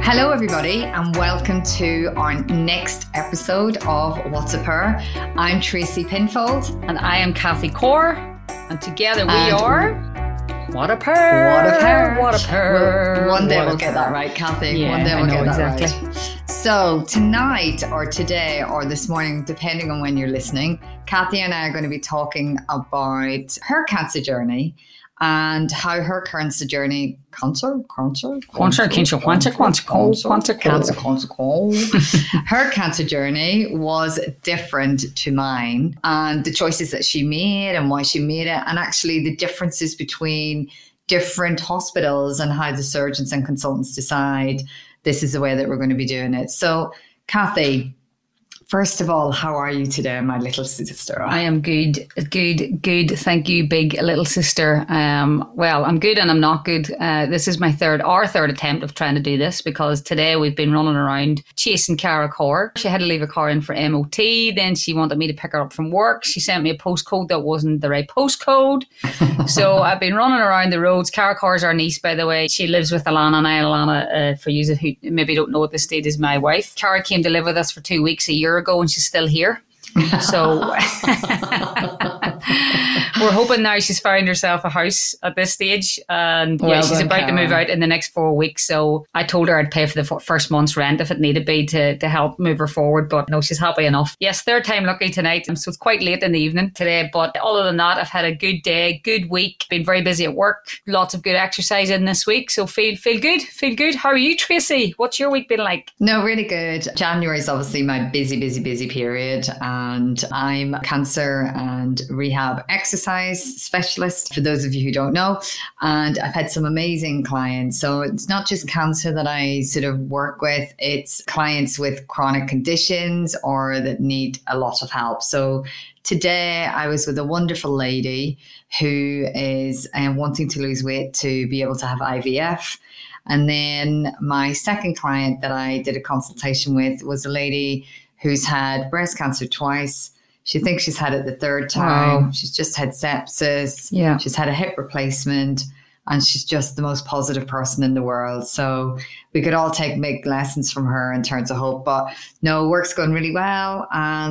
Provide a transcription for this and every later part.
Hello everybody and welcome to our next episode of What's a Purr. I'm Tracy Pinfold. And I am Kathy Core. And together we are... What a Purr! What a Purr! What a Purr! One day we'll get that right, Kathy. Yeah, One day we'll get that exactly. right. So tonight or today or this morning, depending on when you're listening, Kathy and I are going to be talking about her cancer journey and how her cancer journey, her cancer journey was different to mine, and the choices that she made and why she made it, and actually the differences between different hospitals and how the surgeons and consultants decide this is the way that we're going to be doing it. So, Kathy, first of all, how are you today, my little sister? I am good. Thank you, big little sister. Well, I'm good and I'm not good. This is our third attempt of trying to do this, because today we've been running around chasing Cara Core. She had to leave her car in for MOT. Then she wanted me to pick her up from work. She sent me a postcode that wasn't the right postcode. So I've been running around the roads. Cara Core is our niece, by the way. She lives with Alana, and Alana, for you who maybe don't know at this stage, is my wife. Cara came to live with us for 2 weeks a year ago, and she's still here. So we're hoping now she's found herself a house at this stage, and she's about to move out in the next 4 weeks. So I told her I'd pay for the first month's rent if it needed be to help move her forward, but no, she's happy enough. Yes, third time lucky tonight, so it's quite late in the evening today, but other than that, I've had a good day, good week, been very busy at work, lots of good exercise in this week, so feel good. How are you, Tracy? What's your week been like? No, really good. January is obviously my busy period, and I'm a cancer and rehab exercise specialist, for those of you who don't know, and I've had some amazing clients. So it's not just cancer that I sort of work with, it's clients with chronic conditions or that need a lot of help. So today I was with a wonderful lady who is wanting to lose weight to be able to have IVF. And then my second client that I did a consultation with was a lady who's had breast cancer twice. She thinks she's had it the third time. Wow. She's just had sepsis. Yeah. She's had a hip replacement, and she's just the most positive person in the world. So we could all take big lessons from her in terms of hope. But no, work's going really well,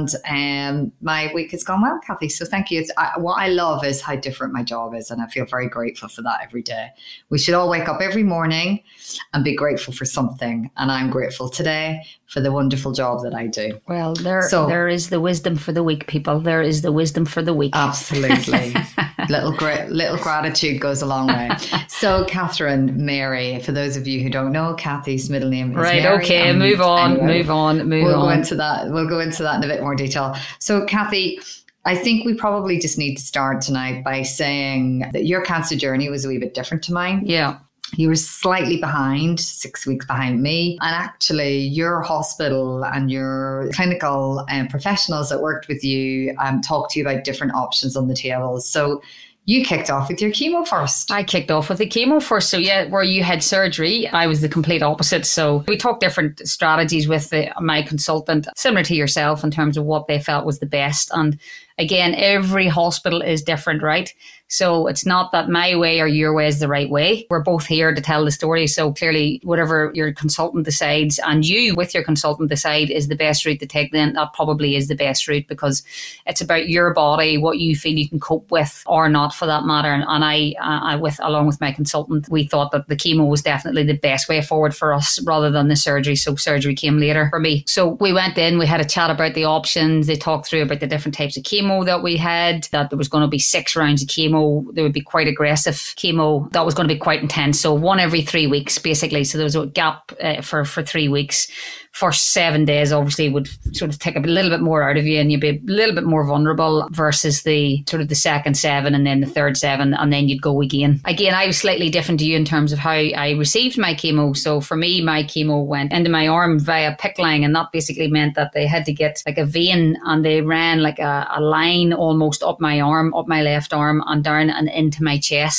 and my week has gone well, Kathy. So thank you. What I love is how different my job is, and I feel very grateful for that every day. We should all wake up every morning and be grateful for something, and I'm grateful today for the wonderful job that I do. Well, there is the wisdom for the week, people. There is the wisdom for the week. Absolutely. little gratitude goes a long way. So, Catherine Mary, for those of you who don't know, Kathy's middle name is Mary. Right, okay, move on. We'll go into that. We'll go into that in a bit more detail. So, Kathy, I think we probably just need to start tonight by saying that your cancer journey was a wee bit different to mine. Yeah. You were slightly behind, 6 weeks behind me. And actually, your hospital and your clinical professionals that worked with you talked to you about different options on the table. So you kicked off with your chemo first. I kicked off with the chemo first. So yeah, where you had surgery, I was the complete opposite. So we talked different strategies with my consultant, similar to yourself in terms of what they felt was the best. And again, every hospital is different, right? So it's not that my way or your way is the right way. We're both here to tell the story. So clearly, whatever your consultant decides and you with your consultant decide is the best route to take, then that probably is the best route, because it's about your body, what you feel you can cope with or not, for that matter. And I along with my consultant, we thought that the chemo was definitely the best way forward for us rather than the surgery. So surgery came later for me. So we went in, we had a chat about the options. They talked through about the different types of chemo that we had, that there was going to be 6 rounds of chemo. There would be quite aggressive chemo that was going to be quite intense. So 1 every 3 weeks, basically. So there was a gap for 3 weeks. First 7 days obviously would sort of take a little bit more out of you, and you'd be a little bit more vulnerable versus the sort of the second 7 and then the third 7, and then you'd go again. Again, I was slightly different to you in terms of how I received my chemo. So for me, my chemo went into my arm via PICC line, and that basically meant that they had to get like a vein, and they ran like a line almost up my arm, up my left arm and down and into my chest,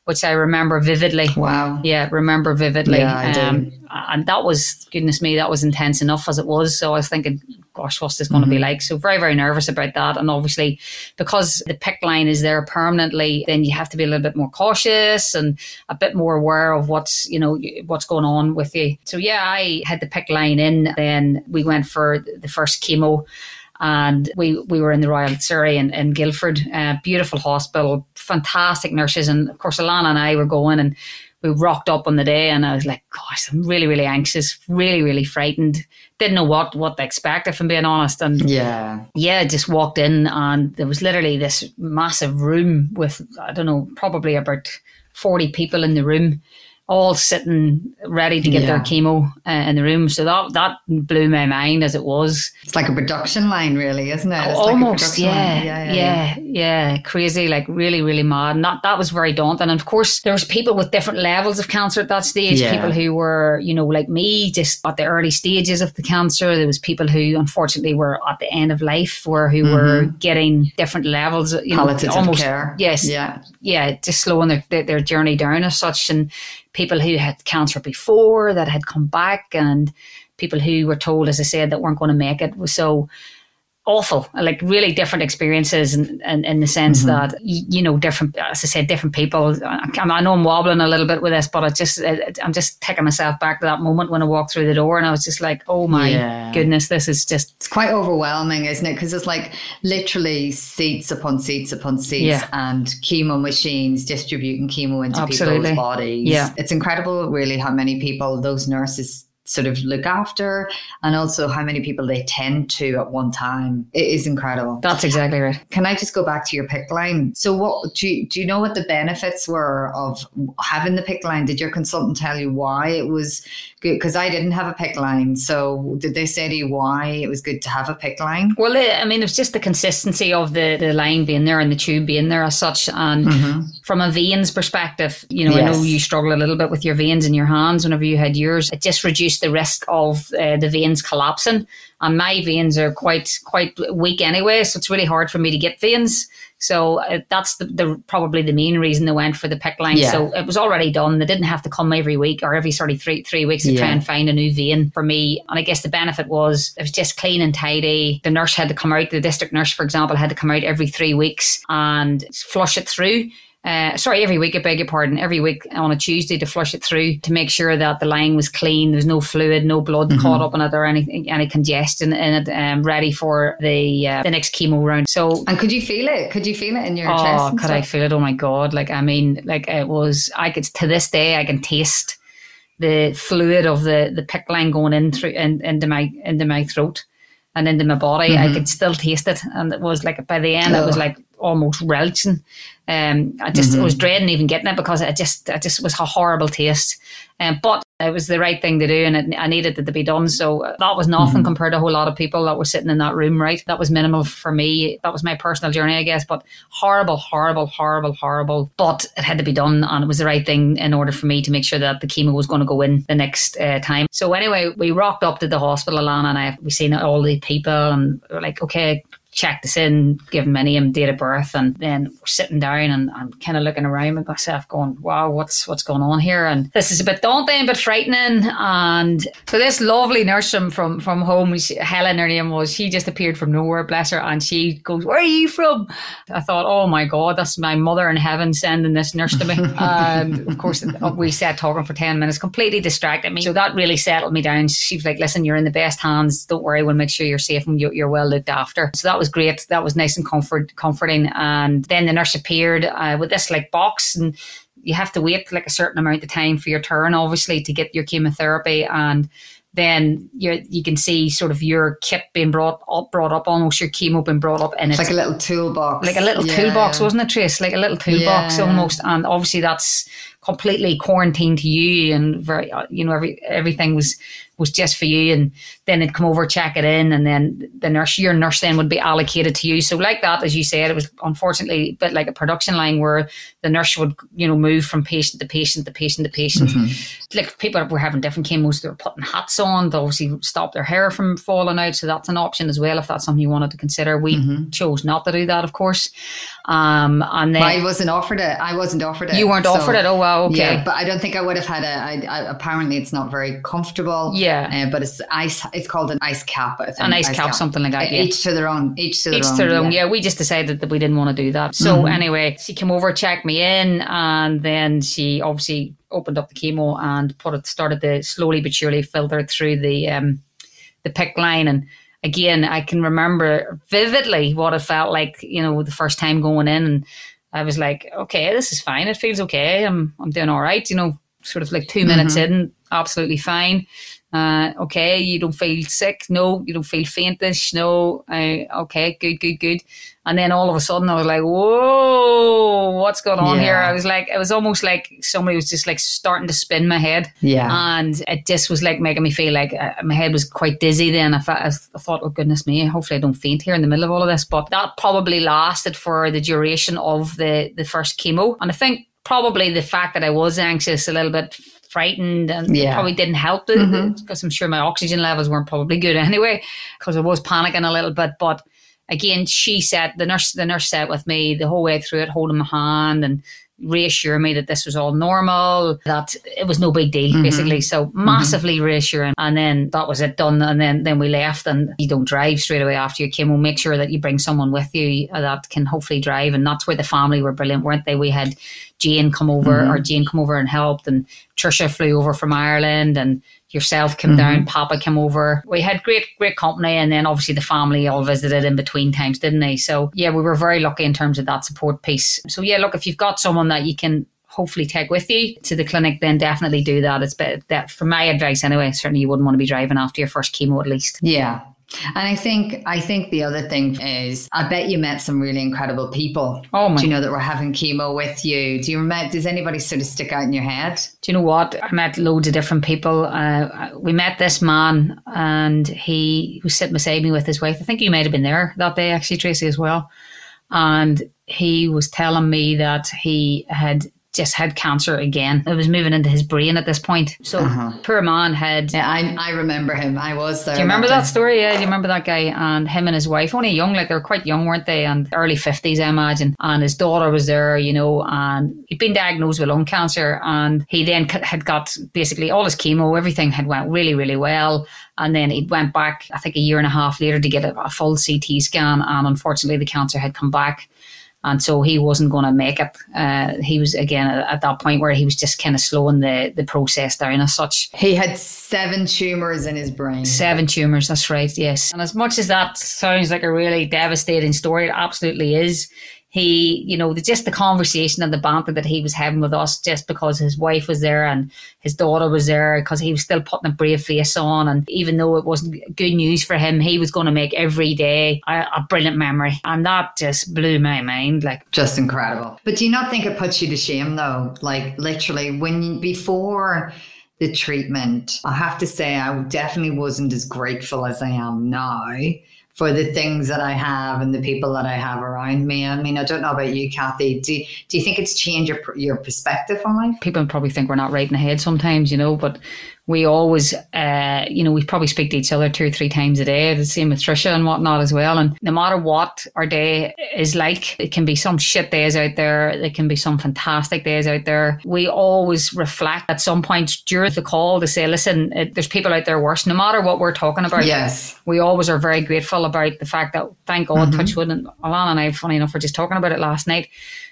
which I remember vividly. Wow. Yeah, remember vividly. Yeah, I do. And that was, goodness me, that was intense enough as it was. So I was thinking, gosh, what's this going to be like? So very, very nervous about that. And obviously, because the PICC line is there permanently, then you have to be a little bit more cautious and a bit more aware of what's going on with you. So yeah, I had the PICC line in. Then we went for the first chemo. And we were in the Royal Surrey in Guildford, beautiful hospital, fantastic nurses. And of course, Alana and I were going, and we rocked up on the day, and I was like, gosh, I'm really, really anxious, really, really frightened. Didn't know what to expect, if I'm being honest. And yeah, just walked in, and there was literally this massive room with, I don't know, probably about 40 people in the room, all sitting ready to get their chemo in the room. So that blew my mind as it was. It's like a production line, really, isn't it? It's almost, like yeah. Crazy, like really, really mad. And that was very daunting. And of course, there was people with different levels of cancer at that stage. Yeah. People who were, like me, just at the early stages of the cancer. There was people who, unfortunately, were at the end of life, who were getting different levels. Palliative care. Yes. Yeah, just slowing their journey down as such. And people who had cancer before that had come back, and people who were told, as I said, that weren't going to make it. Was so awful, like really different experiences in the sense that, different, as I said, different people. I know I'm wobbling a little bit with this, but I'm just taking myself back to that moment when I walked through the door, and I was just like, oh my goodness, this is just... It's quite overwhelming, isn't it? Because it's like literally seats upon seats upon seats and chemo machines distributing chemo into people's bodies. Yeah. It's incredible, really, how many people those nurses sort of look after, and also how many people they tend to at one time. It is incredible. That's exactly right. Can I just go back to your PICC line? So what do you know what the benefits were of having the PICC line? Did your consultant tell you why it was good? Because I didn't have a PICC line. So did they say to you why it was good to have a PICC line? Well, it was just the consistency of the line being there and the tube being there as such. And from a veins perspective, I know you struggle a little bit with your veins in your hands whenever you had yours. It just reduced the risk of the veins collapsing, and my veins are quite weak anyway, so it's really hard for me to get veins. So that's the probably the main reason they went for the PICC line. So it was already done. They didn't have to come every week or every sort of three weeks to try and find a new vein for me. And I guess the benefit was it was just clean and tidy. The nurse had to come out, the district nurse, for example, had to come out every 3 weeks and flush it through. Every week, I beg your pardon, every week on a Tuesday to flush it through to make sure that the line was clean. There's no fluid, no blood caught up in it or any congestion in it, ready for the next chemo round. So, and could you feel it? Could you feel it in your chest? Oh, could I feel it? Oh my God. It was, to this day, I can taste the fluid of the PICC line going in through into my throat and into my body. I could still taste it. And it was like, by the end, it was like almost relching. I was dreading even getting it because it just was a horrible taste. But it was the right thing to do, and I needed it to be done. So that was nothing compared to a whole lot of people that were sitting in that room, right? That was minimal for me. That was my personal journey, I guess, but horrible. But it had to be done, and it was the right thing in order for me to make sure that the chemo was going to go in the next time. So anyway, we rocked up to the hospital, Alana and we seen all the people, and we were like, okay, check this in, give my name, date of birth, and then we're sitting down and I'm kind of looking around with myself going, wow, what's going on here? And this is a bit daunting, a bit frightening. And so this lovely nurse from home, Helen her name was, she just appeared from nowhere, bless her, and she goes, where are you from? I thought, oh my God, that's my mother in heaven sending this nurse to me. And of course we sat talking for 10 minutes, completely distracted me. So that really settled me down. She was like, listen, you're in the best hands, don't worry, we'll make sure you're safe and you're well looked after. So that was great. That was nice and comforting. And then the nurse appeared with this like box, and you have to wait like a certain amount of time for your turn, obviously, to get your chemotherapy. And then you can see sort of your kit being brought up, almost your chemo being brought up in it. Like a little toolbox. Like a little toolbox, wasn't it, Trace? Like a little toolbox almost. And obviously that's completely quarantined to you, and very, everything was was just for you, and then they'd come over, check it in, and then your nurse then would be allocated to you. So like that, as you said, it was unfortunately a bit like a production line where the nurse would, move from patient to patient to patient to patient. Like people were having different chemo's, they were putting hats on to obviously stop their hair from falling out. So that's an option as well if that's something you wanted to consider. We chose not to do that, of course. And then I wasn't offered it. You weren't offered it? Oh wow, okay. Yeah, but I don't think I would have had apparently it's not very comfortable. Yeah. But it's called an ice cap. I think. An ice cap, something like that. Yeah. Each to their own. Yeah, we just decided that we didn't want to do that. So anyway, she came over, checked me in, and then she obviously opened up the chemo and started to slowly but surely filter through the PICC line. And again, I can remember vividly what it felt like, the first time going in, and I was like, okay, this is fine. It feels okay. I'm doing all right. Sort of like 2 minutes in, absolutely fine. Okay, you don't feel sick? No. You don't feel faintish? No. Okay, good. And then all of a sudden I was like, whoa, what's going on here? I was like, it was almost like somebody was just like starting to spin my head. Yeah. And it just was like making me feel like my head was quite dizzy then. I thought, oh goodness me, hopefully I don't faint here in the middle of all of this. But that probably lasted for the duration of the first chemo. And I think probably the fact that I was anxious, a little bit frightened, and it probably didn't help because I'm sure my oxygen levels weren't probably good anyway, because I was panicking a little bit. But again, the nurse sat with me the whole way through it, holding my hand and reassure me that this was all normal, that it was no big deal, basically. So massively reassuring. And then that was it, done. And then we left. And you don't drive straight away after your chemo. Make sure that you bring someone with you that can hopefully drive. And that's where the family were brilliant, weren't they? We had Jane come over and helped, and Trisha flew over from Ireland, and yourself came down, Papa came over. We had great company, and then obviously the family all visited in between times, didn't they? So yeah, we were very lucky in terms of that support piece. So yeah, look, if you've got someone that you can hopefully take with you to the clinic, then definitely do that. It's that, for my advice anyway, certainly you wouldn't want to be driving after your first chemo at least. Yeah. And I think the other thing is, I bet you met some really incredible people. Oh my! Do you know that were having chemo with you? Does anybody sort of stick out in your head? Do you know what? I met loads of different people. We met this man, and he was sitting beside me with his wife. I think you might have been there that day, actually, Tracy, as well. And he was telling me that he had just had cancer again. It was moving into his brain at this point. So poor man had... Yeah, I remember him. I was there. Do you remember that story? Yeah, do you remember that guy? And him and his wife, only young, like they were quite young, weren't they? And early 50s, I imagine. And his daughter was there, and he'd been diagnosed with lung cancer. And he then had got basically all his chemo, everything had went really, really well. And then he went back, I think, a year and a half later to get a full CT scan. And unfortunately, the cancer had come back. And so he wasn't going to make it. He was, again, at that point where he was just kind of slowing the process down as such. He had 7 tumours in his brain. 7 tumours, that's right, yes. And as much as that sounds like a really devastating story, it absolutely is. He, just the conversation and the banter that he was having with us, just because his wife was there and his daughter was there, because he was still putting a brave face on. And even though it wasn't good news for him, he was going to make every day a brilliant memory. And that just blew my mind. Just incredible. But do you not think it puts you to shame, though? Like, literally, before the treatment, I have to say I definitely wasn't as grateful as I am now for the things that I have and the people that I have around me. I mean, I don't know about you, Kathy. Do you think it's changed your perspective on life? People probably think we're not right in the head sometimes, but we always, we probably speak to each other 2 or 3 times a day. The same with Trisha and whatnot as well. And no matter what our day is like, it can be some shit days out there. There can be some fantastic days out there. We always reflect at some point during the call to say, listen, there's people out there worse, no matter what we're talking about. Yes. We always are very grateful about the fact that, thank God, touch wood, and Alana and I, funny enough, were just talking about it last night.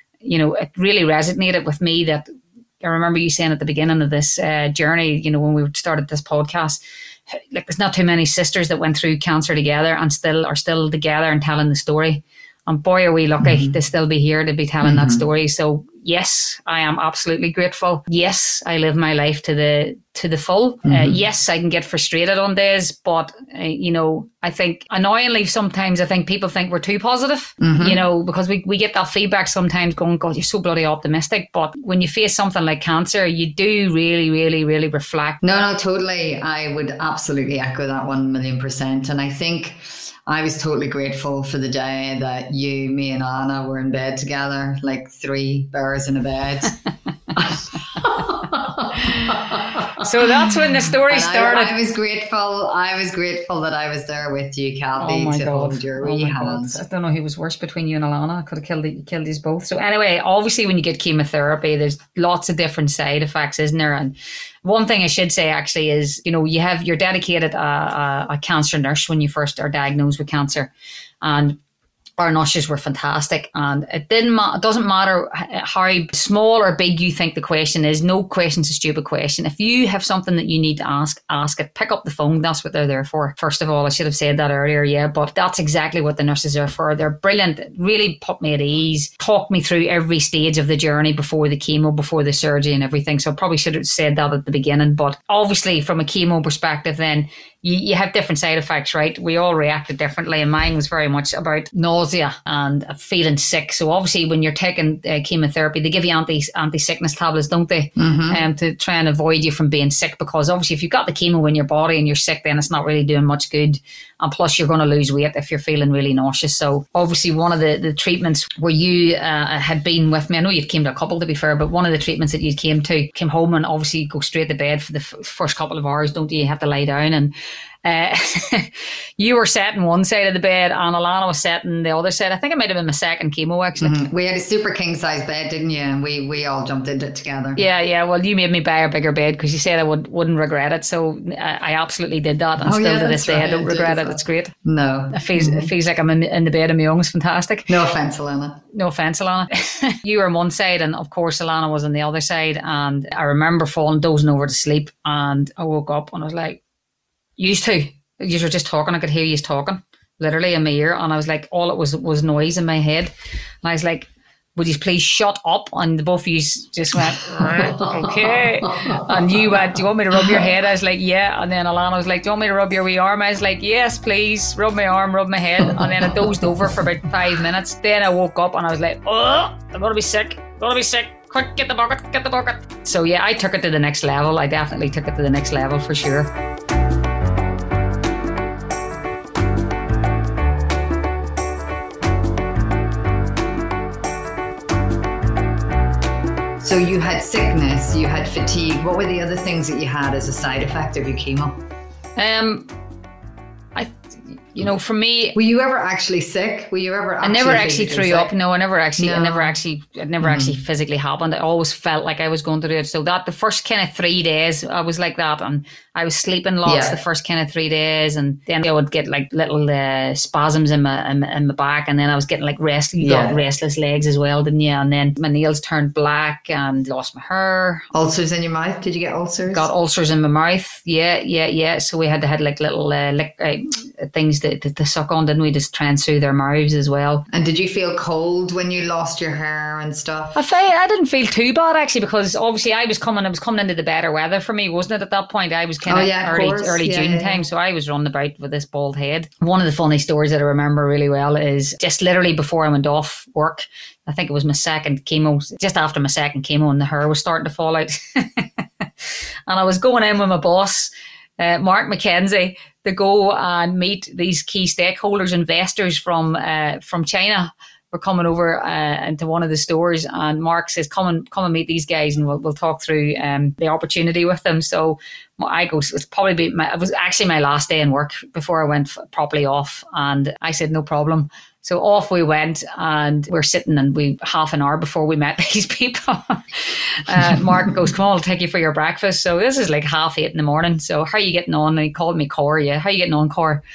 It really resonated with me that I remember you saying at the beginning of this journey, when we started this podcast, like there's not too many sisters that went through cancer together and are still together and telling the story. And boy, are we lucky to still be here to be telling that story. So yes, I am absolutely grateful. Yes, I live my life to the full. Yes, I can get frustrated on days, but you know, I think annoyingly sometimes I think people think we're too positive, you know, because we get that feedback sometimes going, God, you're so bloody optimistic. But when you face something like cancer, you do really, really, really reflect. No, totally. I would absolutely echo that 1,000,000%. And I think I was totally grateful for the day that you, me and Anna were in bed together, like 3 bears in a bed. So that's when the story started. I was grateful that I was there with you, Kathy, to hold your wee hands. I don't know who was worse between you and Alana. I could have killed these both. So anyway, obviously when you get chemotherapy, there's lots of different side effects, isn't there? And one thing I should say actually is, you know, you're dedicated a cancer nurse when you first are diagnosed with cancer, and our nurses were fantastic, and it doesn't matter how small or big you think the question is. No question's a stupid question. If you have something that you need to ask it. Pick up the phone. That's what they're there for. First of all, I should have said that earlier, yeah, but that's exactly what the nurses are for. They're brilliant. Really put me at ease, talk me through every stage of the journey before the chemo, before the surgery and everything. So I probably should have said that at the beginning. But obviously from a chemo perspective then, you have different side effects, right? We all reacted differently, and mine was very much about nausea and feeling sick. So obviously when you're taking chemotherapy, they give you anti-sickness tablets, don't they? To try and avoid you from being sick, because obviously if you've got the chemo in your body and you're sick, then it's not really doing much good. And plus you're going to lose weight if you're feeling really nauseous. So obviously one of the treatments where you had been with me, I know you came to a couple to be fair, but one of the treatments that you came home and obviously go straight to bed for the first couple of hours, don't you? You have to lie down, and you were sitting one side of the bed and Alana was sitting the other side. I think it might have been my second chemo actually. We had a super king size bed, didn't you? And we all jumped into it together. Yeah. Well, you made me buy a bigger bed because you said I wouldn't regret it. So I absolutely did that, and still to this day I don't regret it. It's great. No, it feels like I'm in the bed of my young. It's fantastic. No offense, Alana. You were on one side, and of course Alana was on the other side. And I remember dozing over to sleep, and I woke up and I was like, you were just talking. I could hear you talking literally in my ear. And I was like, all it was noise in my head. And I was like, would you please shut up? And the both of you just went, okay. And you went, do you want me to rub your head? I was like, yeah. And then Alana was like, do you want me to rub your wee arm? I was like, yes, please. Rub my arm, rub my head. And then I dozed over for about 5 minutes. Then I woke up and I was like, oh, I'm going to be sick. Quick, get the bucket. So yeah, I took it to the next level. I definitely took it to the next level for sure. So you had sickness, you had fatigue. What were the other things that you had as a side effect of your chemo? For me, were you ever actually sick? I never actually threw up. No, I never actually physically happened. I always felt like I was going to do it. So that the first kind of 3 days I was like that, and I was sleeping lots the first kind of 3 days, and then I would get like little spasms in my back, and then I was getting like restless legs as well, didn't you? And then my nails turned black and lost my hair. Ulcers in your mouth? Did you get ulcers? Got ulcers in my mouth. Yeah. So we had to have like little things to suck on, didn't we? Just try and soothe their mouths as well. And did you feel cold when you lost your hair and stuff? I didn't feel too bad actually, because obviously I was coming into the better weather for me, wasn't it? At that point, I was kind of early June time, so I was running about with this bald head. One of the funny stories that I remember really well is just literally before I went off work. I think it was my second chemo, just after my second chemo, and the hair was starting to fall out. And I was going in with my boss, Mark McKenzie, to go and meet these key stakeholders, investors from China. We're coming over into one of the stores, and Mark says, come and meet these guys, and we'll talk through the opportunity with them. So I go, it was actually my last day in work before I went properly off, and I said, no problem. So off we went, and we're sitting, and we half an hour before we met these people. Mark goes, come on, I'll take you for your breakfast. So this is like 8:30 in the morning. So how are you getting on? And he called me Cor. Yeah, how are you getting on, Cor?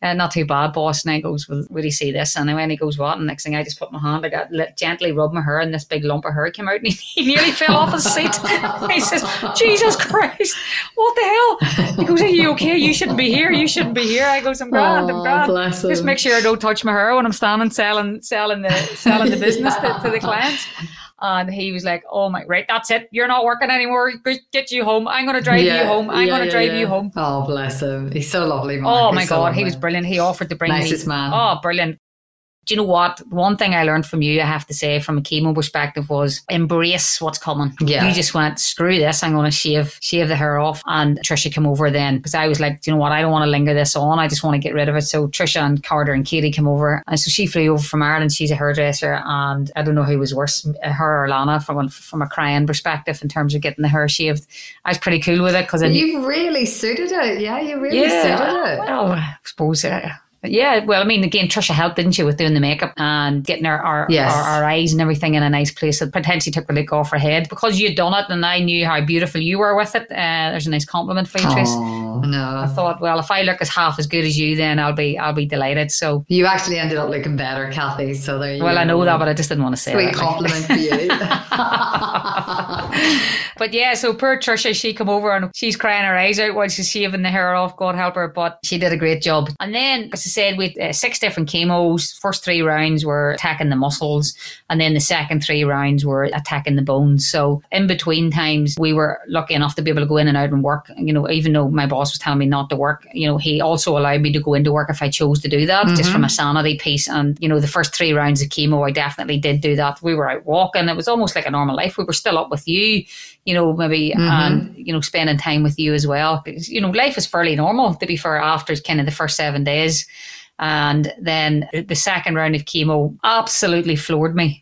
not too bad, boss. And I goes, well, would he see this? And when he goes, what? And next thing I just put my hand, I got gently rubbed my hair, and this big lump of hair came out, and he nearly fell off his seat. He says, Jesus Christ, what the hell? He goes, are you okay? You shouldn't be here. You shouldn't be here. I goes, I'm grand, I'm grand. Bless him. Just make sure I don't touch my hair when I'm standing selling the business to the clients. And he was like, oh my, right, that's it. You're not working anymore. Get you home. I'm going to drive you home. I'm going to drive you home. Oh, bless him. He's so lovely, Mark. Oh my God, he was brilliant. He offered to bring me. Nicest man. Oh, brilliant. Do you know what? One thing I learned from you, I have to say, from a chemo perspective, was embrace what's coming. Yeah. You just went, screw this, I'm going to shave the hair off. And Trisha came over then, because I was like, do you know what? I don't want to linger this on. I just want to get rid of it. So Trisha and Carter and Katie came over. And so she flew over from Ireland. She's a hairdresser. And I don't know who was worse, her or Lana, from a crying perspective in terms of getting the hair shaved. I was pretty cool with it. You really suited it. Yeah, you really suited it. Well, I suppose... yeah, well, I mean, again, Trisha helped, didn't she, with doing the makeup and getting our eyes and everything in a nice place. It potentially took the look off her head because you'd done it, and I knew how beautiful you were with it. There's a nice compliment for you, Trace. No. I thought, well, if I look as half as good as you, then I'll be delighted. So you actually ended up looking better, Kathy. So there you go. Well, I know that, but I just didn't want to say Sweet compliment for you. But yeah, so poor Trisha, she come over and she's crying her eyes out while she's shaving the hair off. God help her, but she did a great job. And then, as I said, we had 6 different chemos. First 3 rounds were attacking the muscles, and then the second 3 rounds were attacking the bones. So in between times, we were lucky enough to be able to go in and out and work. You know, even though my boss was telling me not to work, you know, he also allowed me to go into work if I chose to do that, just from a sanity piece. And, you know, the first 3 rounds of chemo, I definitely did do that. We were out walking. It was almost like a normal life. We were still up with you, you know, maybe, and, you know, spending time with you as well. Because, you know, life is fairly normal, to be fair, after kind of the first 7 days. And then the second round of chemo absolutely floored me.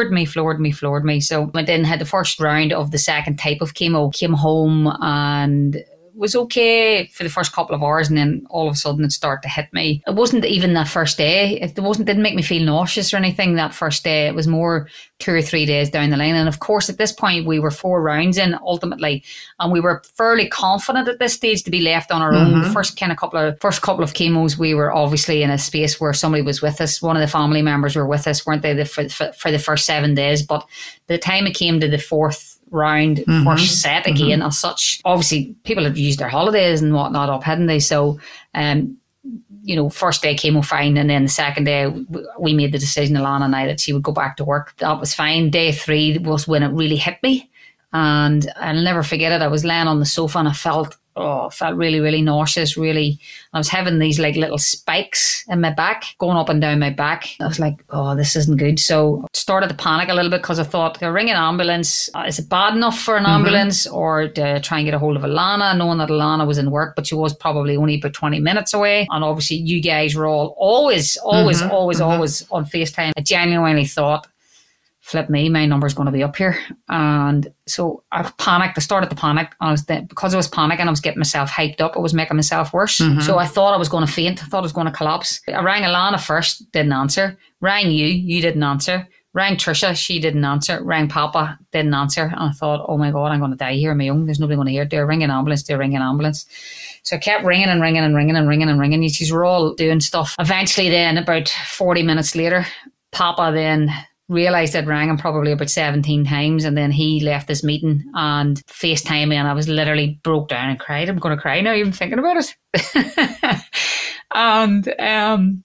So I then had the first round of the second type of chemo, came home and was okay for the first couple of hours, and then all of a sudden it started to hit me. It wasn't even that first day. Didn't make me feel nauseous or anything that first day. It was more 2 or 3 days down the line. And of course, at this point, we were 4 rounds in ultimately, and we were fairly confident at this stage to be left on our own. The first couple of chemos, we were obviously in a space where somebody was with us. One of the family members were with us, weren't they, for the first 7 days? But the time it came to the fourth round, first set again, as such, obviously people had used their holidays and whatnot up, hadn't they? So you know, first day chemo fine, and then the second day we made the decision, Alana and I, that she would go back to work. That was fine. Day 3 was when it really hit me, and I'll never forget it. I was laying on the sofa and I felt really, really nauseous, really. I was having these like little spikes in my back, going up and down my back. I was like, oh, this isn't good. So I started to panic a little bit, because I thought, to ring an ambulance, is it bad enough for an ambulance, or to try and get a hold of Alana, knowing that Alana was in work, but she was probably only about 20 minutes away. And obviously you guys were all always on FaceTime. I genuinely thought, flip me, my number's going to be up here. And so I panicked. I started to panic. And because I was panicking, I was getting myself hyped up. I was making myself worse. So I thought I was going to faint. I thought I was going to collapse. I rang Alana first, didn't answer. Rang you didn't answer. Rang Trisha, she didn't answer. Rang Papa, didn't answer. And I thought, oh my God, I'm going to die here on my own. There's nobody going to hear. Do I ring an ambulance? So I kept ringing and ringing and ringing and ringing and ringing. These were all doing stuff. Eventually then, about 40 minutes later, Papa then realised I'd rang him probably about 17 times, and then he left this meeting and FaceTimed me, and I was literally broke down and cried. I'm going to cry now even thinking about it. And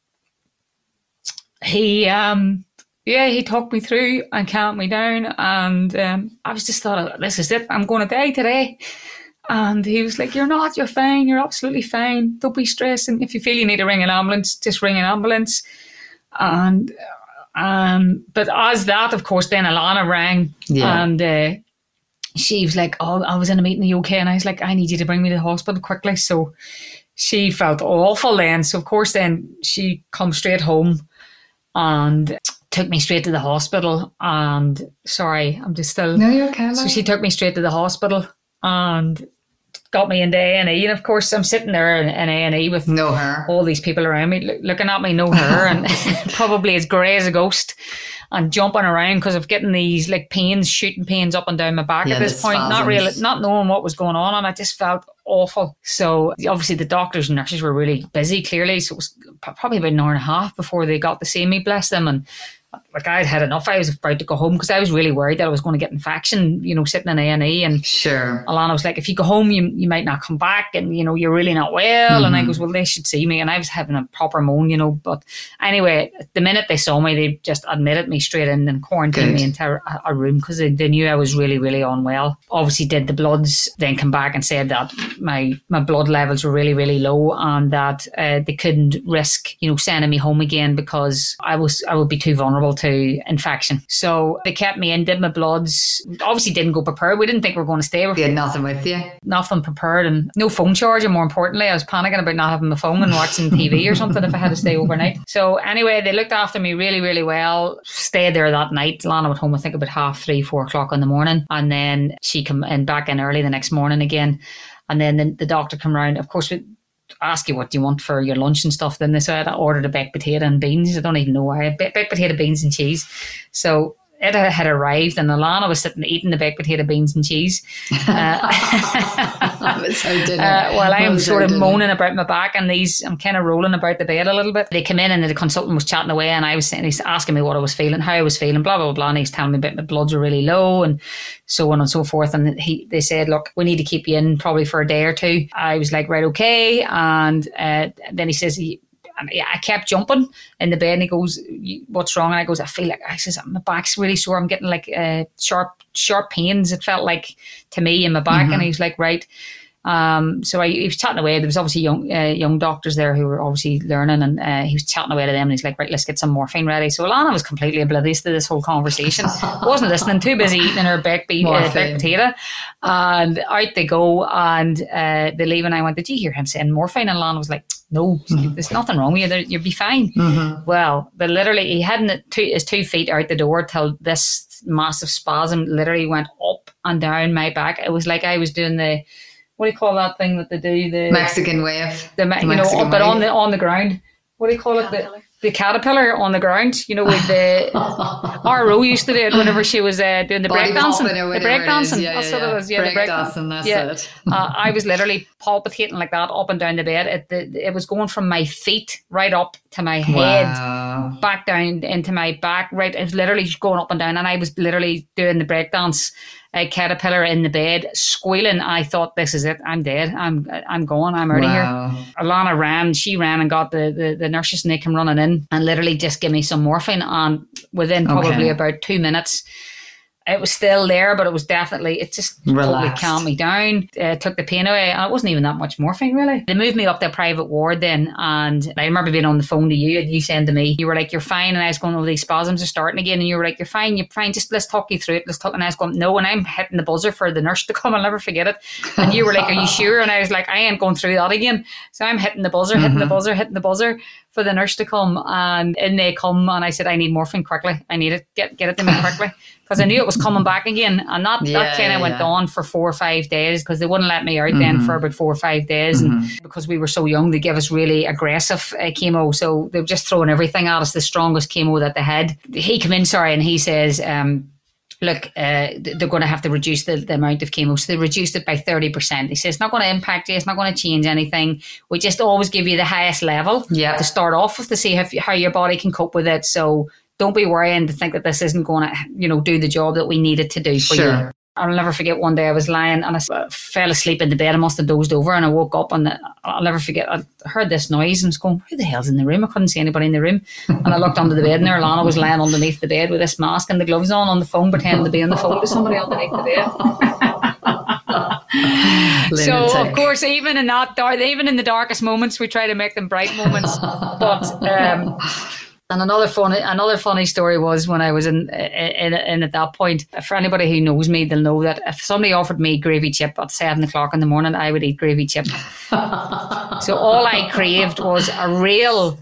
he talked me through and calmed me down, and I was just thought, this is it, I'm going to die today. And he was like, you're not, you're fine, you're absolutely fine, don't be stressing. If you feel you need to ring an ambulance, just ring an ambulance. And but as that, of course, then Alana rang, and she was like, oh, I was in a meeting, are you okay? And I was like, I need you to bring me to the hospital quickly. So she felt awful then. So of course then she come straight home and took me straight to the hospital. And sorry, I'm just still... No, you're okay. So she took me straight to the hospital and got me into A&E, and of course I'm sitting there in A&E with no hair, all these people around me looking at me, no hair, and probably as grey as a ghost. and jumping around because of getting these like pains, shooting pains up and down my back at this point, not knowing what was going on, and I just felt awful. So obviously the doctors and nurses were really busy, clearly, so it was probably about an hour and a half before they got to see me, bless them. And like, I'd had enough. I was about to go home because I was really worried that I was going to get infection, sitting in A&E. And sure, Alana was like, if you go home, you might not come back, and you're really not well. And I goes, well, they should see me. And I was having a proper moan, but anyway, the minute they saw me, they just admitted me straight in and quarantined me into a room because they knew I was really, really unwell. Obviously did the bloods, then come back and said that my blood levels were really, really low, and that they couldn't risk, sending me home again because I would be too vulnerable to infection. So they kept me in, did my bloods. Obviously didn't go prepared. We didn't think we were going to stay. You had nothing with you? Nothing prepared, and no phone charge. And more importantly, I was panicking about not having my phone and watching TV or something if I had to stay overnight. So anyway, they looked after me really, really well. Stayed there that night. Lana went home, I think, about 3:30, 4 o'clock in the morning. And then she came in back in early the next morning again. And then the doctor came round. Of course, ask you what do you want for your lunch and stuff. Then they said I ordered a baked potato and beans. I don't even know why. Baked potato, beans and cheese. So it had arrived, and Alana was sitting eating the baked potato, beans and cheese. While I am sort of moaning about my back, and I'm kind of rolling about the bed a little bit. They come in and the consultant was chatting away, and I was saying, he's asking me what I was feeling, how I was feeling, blah, blah, blah. And he's telling me about my bloods are really low and so on and so forth. And they said, look, we need to keep you in probably for a day or two. I was like, right, okay. And then he says, and I kept jumping in the bed, and he goes, what's wrong? And I goes, I says, my back's really sore. I'm getting like sharp pains. It felt like to me in my back. And he's like, right. So he was chatting away. There was obviously young doctors there who were obviously learning, and he was chatting away to them, and he's like, right, let's get some morphine ready. So Alana was completely oblivious to this whole conversation. Wasn't listening, too busy eating her baked potato. And out they go, and they leave, and I went, did you hear him saying morphine? And Alana was like, no, there's nothing wrong with you. You'll be fine. Well, he hadn't his 2 feet out the door till this massive spasm literally went up and down my back. It was like I was doing what do you call that thing that they do? The Mexican wave. But on the ground. What do you call it? The caterpillar on the ground. With the RO used to do it whenever she was doing the breakdancing. The breakdancing. That's what it was. Yeah, the breakdancing. That's it. I was literally palpitating like that up and down the bed. It was going from my feet right up to my head, back down into my back. Right, it was literally going up and down, and I was literally doing the breakdance. A caterpillar in the bed, squealing. I thought, this is it. I'm dead. I'm going. I'm out of here. Alana ran. She ran and got the nurses, and they came running in and literally just give me some morphine. And within probably about 2 minutes, it was still there, but it just totally calmed me down. Took the pain away, and it wasn't even that much morphine, really. They moved me up to a private ward then, and I remember being on the phone to you, and you saying to me, you were like, you're fine, and I was going, oh, these spasms are starting again, and you were like, you're fine, just let's talk you through it, and I was going, no, and I'm hitting the buzzer for the nurse to come, I'll never forget it, and you were like, are you sure? And I was like, I ain't going through that again, so I'm hitting the buzzer, hitting the buzzer for the nurse to come, and in they come, and I said, I need morphine quickly, I need it, get it to me quickly. Because I knew it was coming back again. And that kind of went on for 4 or 5 days, because they wouldn't let me out then for about 4 or 5 days. And because we were so young, they gave us really aggressive chemo. So they were just throwing everything at us, the strongest chemo that they had. He came in, and he says, look, they're going to have to reduce the amount of chemo. So they reduced it by 30%. He says, it's not going to impact you. It's not going to change anything. We just always give you the highest level to start off with to see how your body can cope with it. So don't be worrying to think that this isn't going to, do the job that we need it to do for you. I'll never forget one day I was lying and I fell asleep in the bed. I must have dozed over, and I woke up, and I'll never forget, I heard this noise and was going, who the hell's in the room? I couldn't see anybody in the room. And I looked under the bed, and there Lana was lying underneath the bed with this mask and the gloves on the phone, pretending to be on the phone to somebody underneath the bed. So of course, even in the darkest moments, we try to make them bright moments. But and another funny story was when I was in at that point. For anybody who knows me, they'll know that if somebody offered me gravy chip at 7 o'clock in the morning, I would eat gravy chip. So all I craved was a real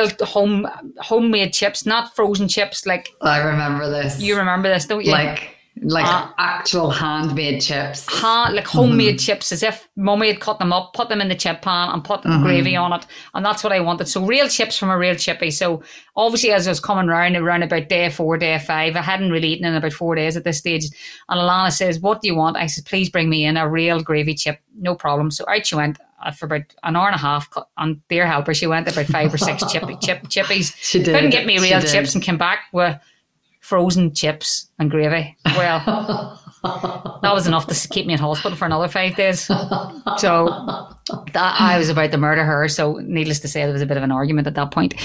homemade chips, not frozen chips. Like, I remember this. You remember this, don't you? Like Like actual handmade chips. Like homemade chips, as if mummy had cut them up, put them in the chip pan and put gravy on it. And that's what I wanted. So real chips from a real chippy. So obviously as I was coming around about day 4, day 5, I hadn't really eaten in about 4 days at this stage. And Alana says, what do you want? I said, please bring me in a real gravy chip. No problem. So out she went. For about an hour and a half on Dear Helper, she went about 5 or 6 chippies. She did. Couldn't get me real chips and came back with frozen chips and gravy. Well, that was enough to keep me in hospital for another 5 days. So that I was about to murder her. So needless to say, there was a bit of an argument at that point.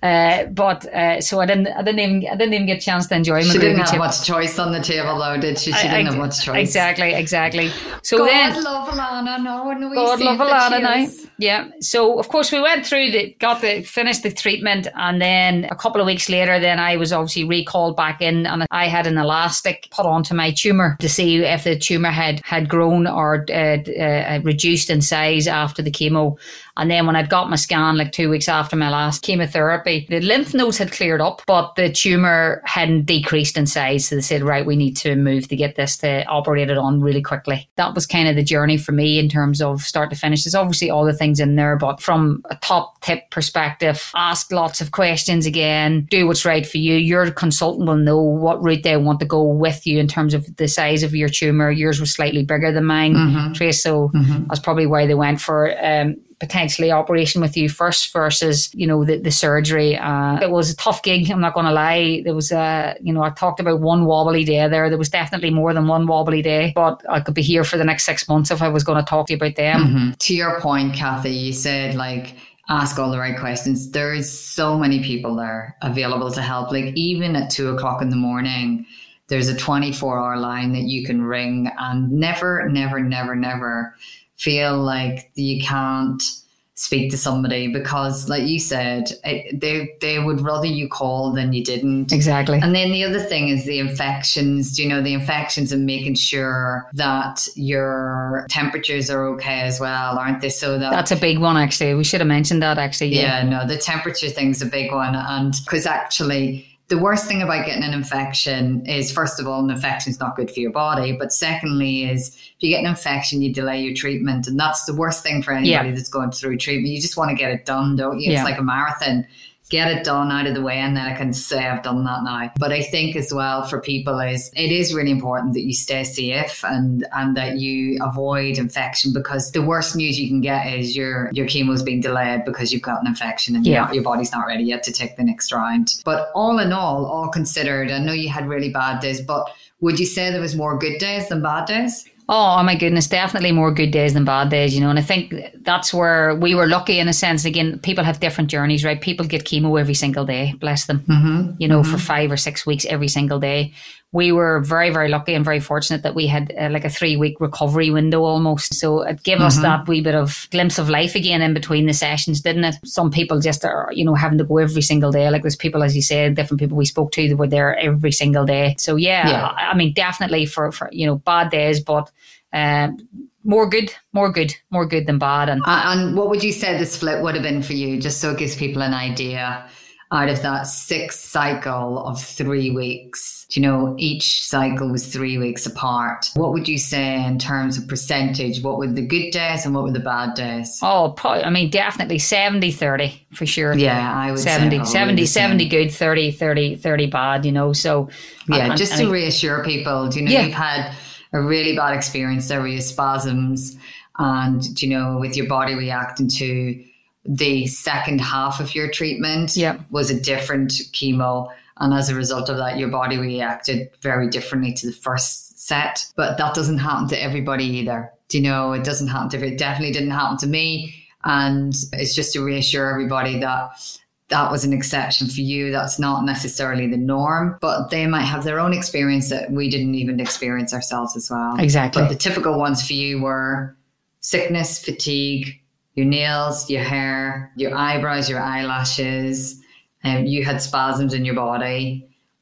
So I didn't even get a chance to enjoy my She gravy didn't have chip. much choice on the table, though, did she? She didn't have much choice. Exactly. So God then, love Alana. No one we God see love that Alana she now. is. Yeah. So of course we went through finished the treatment, and then a couple of weeks later, then I was obviously recalled back in, and I had an elastic put onto my tumour to see if the tumour had grown or reduced in size after the chemo. And then when I'd got my scan, like 2 weeks after my last chemotherapy, the lymph nodes had cleared up, but the tumour hadn't decreased in size. So they said, right, we need to move to get this to operate it on really quickly. That was kind of the journey for me in terms of start to finish. There's obviously all the things in there, but from a top tip perspective, ask lots of questions again, do what's right for you. Your consultant will know what route they want to go with you in terms of the size of your tumour. Yours was slightly bigger than mine, Trace, so that's probably why they went for potentially operation with you first versus, the surgery. It was a tough gig, I'm not going to lie. There was I talked about one wobbly day there. There was definitely more than one wobbly day, but I could be here for the next 6 months if I was going to talk to you about them. To your point, Kathy, you said ask all the right questions. There's so many people there available to help. Like even at 2 o'clock in the morning, there's a 24-hour line that you can ring, and never feel like you can't speak to somebody, because like you said, they would rather you call than you didn't. Exactly. And then the other thing is the infections, the infections, and making sure that your temperatures are okay as well, aren't they? So that's a big one, actually. We should have mentioned that, actually. Yeah, no, the temperature thing's a big one. And because actually the worst thing about getting an infection is, first of all, an infection is not good for your body. But secondly is, if you get an infection, you delay your treatment. And that's the worst thing for anybody that's going through treatment. You just want to get it done, don't you? It's like a marathon. Get it done out of the way, and then I can say I've done that now. But I think as well for people it is really important that you stay safe and that you avoid infection, because the worst news you can get is your chemo's being delayed because you've got an infection and your body's not ready yet to take the next round. But all in all considered, I know you had really bad days, but would you say there was more good days than bad days? Oh my goodness, definitely more good days than bad days, and I think that's where we were lucky in a sense. Again, people have different journeys, right? People get chemo every single day, bless them, for 5 or 6 weeks every single day. We were very, very lucky and very fortunate that we had like a 3-week recovery window almost. So it gave us that wee bit of glimpse of life again in between the sessions, didn't it? Some people just are, having to go every single day. Like there's people, as you said, different people we spoke to that were there every single day. So I mean, definitely for bad days, but more good than bad. And what would you say the split would have been for you, just so it gives people an idea? Out of that 6 cycle of 3 weeks, each cycle was 3 weeks apart. What would you say in terms of percentage? What were the good days and what were the bad days? Oh, I mean, definitely 70-30 for sure. Yeah, I would 70, say 70 good, 30 bad, so. Yeah, just to reassure people, you've had a really bad experience there with your spasms and, with your body reacting to the second half of your treatment was a different chemo. And as a result of that, your body reacted very differently to the first set. But that doesn't happen to everybody either. It doesn't happen to it definitely didn't happen to me. And it's just to reassure everybody that that was an exception for you. That's not necessarily the norm, but they might have their own experience that we didn't even experience ourselves as well. Exactly. But the typical ones for you were sickness, fatigue, your nails, your hair, your eyebrows, your eyelashes, you had spasms in your body,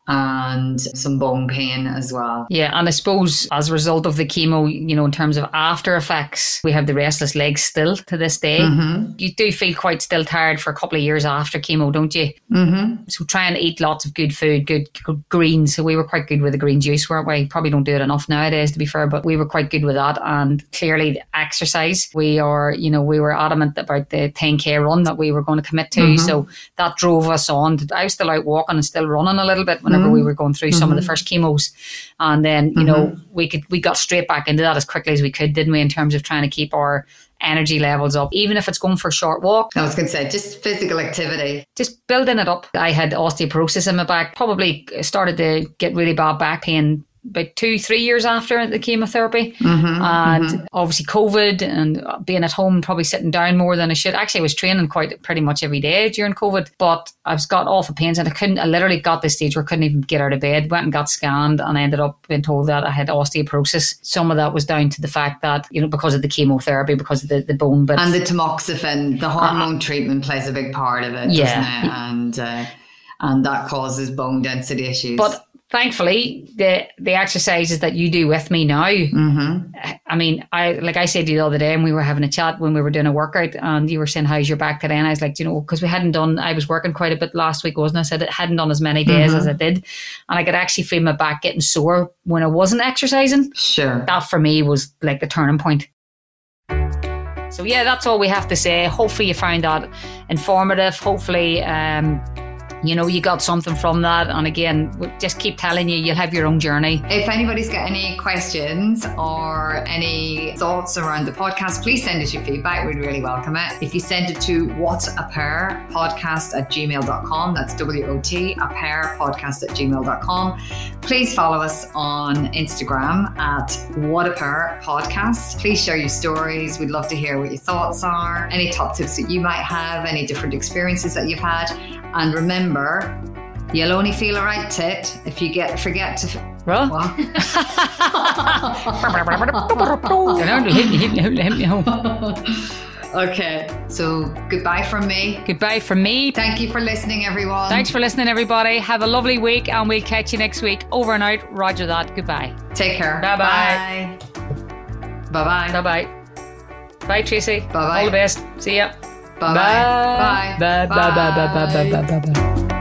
and some bone pain as well. Yeah, and I suppose as a result of the chemo, you know, in terms of after effects, we have the restless legs still to this day. Mm-hmm. You do feel quite still tired for a couple of years after chemo, don't you? Mm-hmm. So try and eat lots of good food, good greens. So we were quite good with the green juice, weren't we? Probably don't do it enough nowadays, to be fair, but we were quite good with that. And clearly the exercise, we were adamant about the 10K run that we were going to commit to. Mm-hmm. So that drove us on. I was still out walking and still running a little bit whenever we were going through some of the first chemos. And then, you know, we got straight back into that as quickly as we could, didn't we, in terms of trying to keep our energy levels up, even if it's going for a short walk. I was going to say, just physical activity. Just building it up. I had osteoporosis in my back, probably started to get really bad back pain about 2-3 years after the chemotherapy. And obviously COVID and being at home, probably sitting down more than I should. Actually, I was training pretty much every day during COVID, but I've got awful pains and I literally got this stage where I couldn't even get out of bed. Went and got scanned and I ended up being told that I had osteoporosis. Some of that was down to the fact that, you know, because of the chemotherapy, because of the bone bits. And the tamoxifen, the hormone treatment plays a big part of it, doesn't it? And that causes bone density issues. But thankfully, the exercises that you do with me now, I mean, I said to you the other day, and we were having a chat when we were doing a workout, and you were saying, how's your back today? And I was like, you know, because I was working quite a bit last week, wasn't I? I said I hadn't done as many days as I did. And I could actually feel my back getting sore when I wasn't exercising. Sure. That for me was like the turning point. So yeah, that's all we have to say. Hopefully you found that informative. Hopefully, you know, you got something from that. And again, we'll just keep telling you, you'll have your own journey. If anybody's got any questions or any thoughts around the podcast, please send us your feedback. We'd really welcome it. If you send it to whatapairpodcast@gmail.com, that's whatapairpodcast@gmail.com. Please follow us on Instagram at whatapairpodcast. Please share your stories. We'd love to hear what your thoughts are, any top tips that you might have, any different experiences that you've had. And remember, you'll only feel a right tit if you forget to... What? Okay, so goodbye from me. Goodbye from me. Thank you for listening, everyone. Thanks for listening, everybody. Have a lovely week, and we'll catch you next week. Over and out. Roger that. Goodbye. Take care. Bye-bye. Bye-bye. Bye-bye. Bye, Tracy. Bye-bye. All the best. See ya. Bye-bye. Bye. Bye. Bye. Bye. Bye. Bye. Bye. Bye. Bye. Bye.